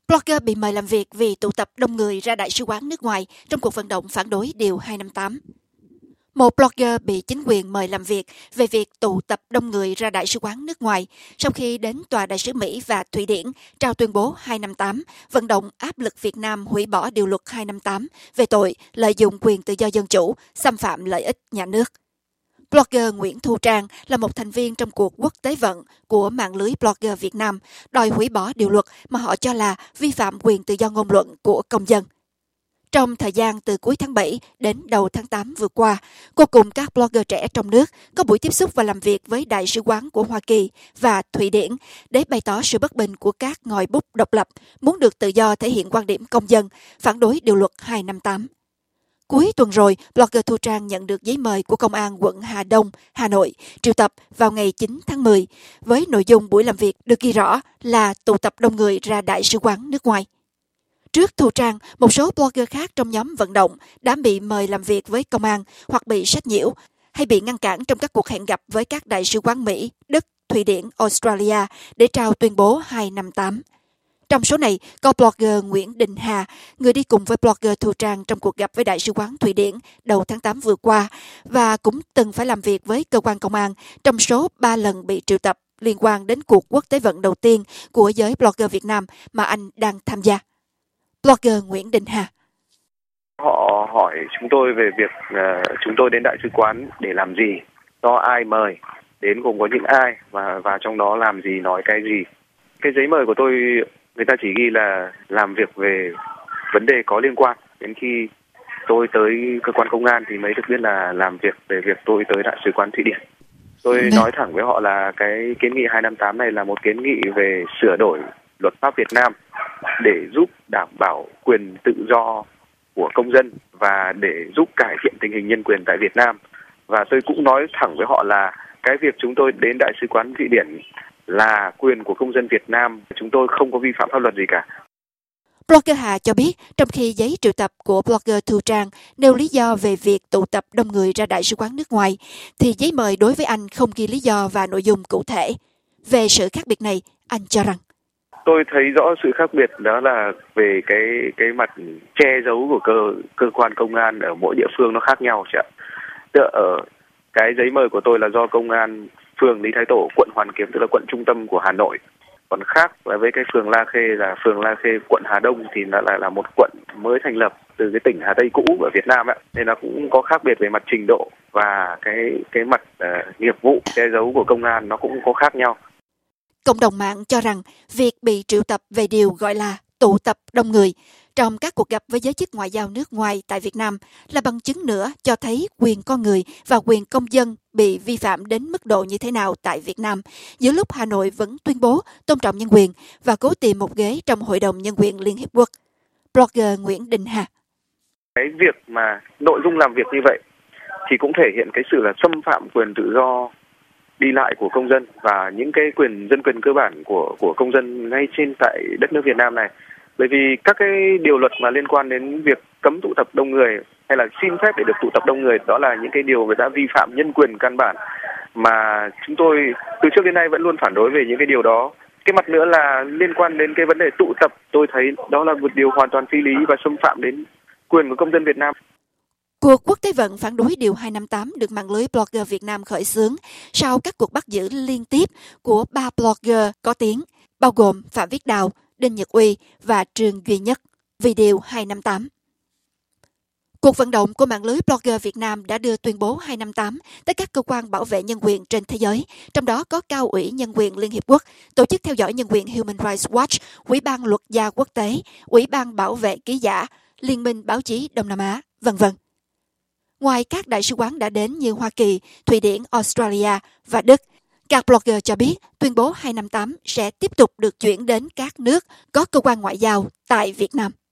Blogger bị mời làm việc vì tụ tập đông người ra đại sứ quán nước ngoài trong cuộc vận động phản đối Điều 258. Một blogger bị chính quyền mời làm việc về việc tụ tập đông người ra đại sứ quán nước ngoài sau khi đến tòa đại sứ Mỹ và Thụy Điển trao tuyên bố 258, vận động áp lực Việt Nam hủy bỏ điều luật 258 về tội lợi dụng quyền tự do dân chủ, xâm phạm lợi ích nhà nước. Blogger Nguyễn Thu Trang là một thành viên trong cuộc quốc tế vận của mạng lưới blogger Việt Nam, đòi hủy bỏ điều luật mà họ cho là vi phạm quyền tự do ngôn luận của công dân. Trong thời gian từ cuối tháng 7 đến đầu tháng 8 vừa qua, cô cùng các blogger trẻ trong nước có buổi tiếp xúc và làm việc với đại sứ quán của Hoa Kỳ và Thụy Điển để bày tỏ sự bất bình của các ngòi bút độc lập, muốn được tự do thể hiện quan điểm công dân, phản đối điều luật 258. Cuối tuần rồi, blogger Thu Trang nhận được giấy mời của Công an quận Hà Đông, Hà Nội, triệu tập vào ngày 9 tháng 10, với nội dung buổi làm việc được ghi rõ là tụ tập đông người ra đại sứ quán nước ngoài. Trước Thu Trang, một số blogger khác trong nhóm vận động đã bị mời làm việc với công an hoặc bị sách nhiễu hay bị ngăn cản trong các cuộc hẹn gặp với các đại sứ quán Mỹ, Đức, Thụy Điển, Australia để trao tuyên bố 258. Trong số này có blogger Nguyễn Đình Hà, người đi cùng với blogger Thu Trang trong cuộc gặp với đại sứ quán Thụy Điển đầu tháng 8 vừa qua và cũng từng phải làm việc với cơ quan công an trong số 3 lần bị triệu tập liên quan đến cuộc quốc tế vận đầu tiên của giới blogger Việt Nam mà anh đang tham gia. Blogger Nguyễn Đình Hà. Họ hỏi chúng tôi về việc chúng tôi đến đại sứ quán để làm gì, do ai mời, đến gồm có những ai và trong đó làm gì, nói cái gì. Cái giấy mời của tôi, người ta chỉ ghi là làm việc về vấn đề có liên quan. Đến khi tôi tới cơ quan công an thì mới được biết là làm việc về việc tôi tới đại sứ quán Thụy Điển. Tôi nói thẳng với họ là cái kiến nghị 258 này là một kiến nghị về sửa đổi luật pháp Việt Nam để giúp đảm bảo quyền tự do của công dân và để giúp cải thiện tình hình nhân quyền tại Việt Nam. Và tôi cũng nói thẳng với họ là cái việc chúng tôi đến đại sứ quán Thụy Điển là quyền của công dân Việt Nam, chúng tôi không có vi phạm pháp luật gì cả. Blogger Hà cho biết, trong khi giấy triệu tập của blogger Thu Trang nêu lý do về việc tụ tập đông người ra đại sứ quán nước ngoài, thì giấy mời đối với anh không ghi lý do và nội dung cụ thể. Về sự khác biệt này, anh cho rằng tôi thấy rõ sự khác biệt đó là về cái mặt che giấu của cơ quan công an ở mỗi địa phương nó khác nhau chứ ạ. Ở cái giấy mời của tôi là do công an phường Lý Thái Tổ, quận Hoàn Kiếm, tức là quận trung tâm của Hà Nội. Còn khác với cái phường La Khê là phường La Khê, quận Hà Đông thì nó là một quận mới thành lập từ cái tỉnh Hà Tây cũ ở Việt Nam ạ. Nên nó cũng có khác biệt về mặt trình độ và cái mặt nghiệp vụ che giấu của công an nó cũng có khác nhau. Cộng đồng mạng cho rằng việc bị triệu tập về điều gọi là tụ tập đông người trong các cuộc gặp với giới chức ngoại giao nước ngoài tại Việt Nam là bằng chứng nữa cho thấy quyền con người và quyền công dân bị vi phạm đến mức độ như thế nào tại Việt Nam, giữa lúc Hà Nội vẫn tuyên bố tôn trọng nhân quyền và cố tìm một ghế trong Hội đồng Nhân quyền Liên Hiệp Quốc. Blogger Nguyễn Đình Hà. Cái việc mà nội dung làm việc như vậy thì cũng thể hiện cái sự là xâm phạm quyền tự do đi lại của công dân và những cái dân quyền cơ bản của công dân ngay trên tại đất nước Việt Nam này. Bởi vì các cái điều luật mà liên quan đến việc cấm tụ tập đông người hay là xin phép để được tụ tập đông người, đó là những cái điều người ta vi phạm nhân quyền căn bản mà chúng tôi từ trước đến nay vẫn luôn phản đối về những cái điều đó. Cái mặt nữa là liên quan đến cái vấn đề tụ tập, tôi thấy đó là một điều hoàn toàn phi lý và xâm phạm đến quyền của công dân Việt Nam. Cuộc quốc tế vận phản đối điều 258 được mạng lưới blogger Việt Nam khởi xướng sau các cuộc bắt giữ liên tiếp của 3 blogger có tiếng, bao gồm Phạm Viết Đào, Đinh Nhật Uy và Trương Duy Nhất, vì điều 258. Cuộc vận động của mạng lưới blogger Việt Nam đã đưa tuyên bố 258 tới các cơ quan bảo vệ nhân quyền trên thế giới, trong đó có Cao ủy Nhân quyền Liên Hiệp Quốc, Tổ chức theo dõi nhân quyền Human Rights Watch, Ủy ban Luật gia Quốc tế, Ủy ban Bảo vệ ký giả, Liên minh Báo chí Đông Nam Á, v.v. Ngoài các đại sứ quán đã đến như Hoa Kỳ, Thụy Điển, Australia và Đức, các blogger cho biết tuyên bố 258 sẽ tiếp tục được chuyển đến các nước có cơ quan ngoại giao tại Việt Nam.